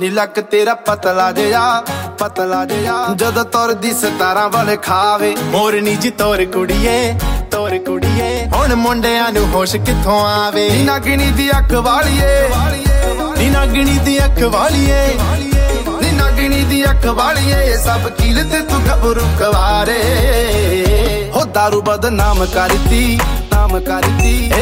ਨੀ ਲੱਕ ਤੇਰਾ ਪਤਲਾ ਜਿਹਾ ਜਦੋਂ ਤੁਰਦੀ 17 ਵਾਲੇ ਖਾਵੇ ਮੋਰਨੀ ਜੀ ਤੋਰ ਕੁੜੀਏ ਹੁਣ ਮੁੰਡਿਆਂ ਨੂੰ ਹੋਸ਼ ਕਿੱਥੋਂ ਆਵੇ ਨੀ ਨਾਗਣੀ ਦੀ ਅੱਖ ਵਾਲੀਏ ਨੀ ਨਾਗਣੀ ਦੀ ਅੱਖ ਵਾਲੀਏ ਨੀ ਨਾਗਣੀ ਦੀ ਅੱਖ ਵਾਲੀਏ ਸਭ ਕੀਲ ਤੇ ਤੂੰ ਗੱਭਰੂ ਕਵਾਰੇ ਹੋ ਦਾਰੂ ਬਦਨਾਮ ਕਰਤੀ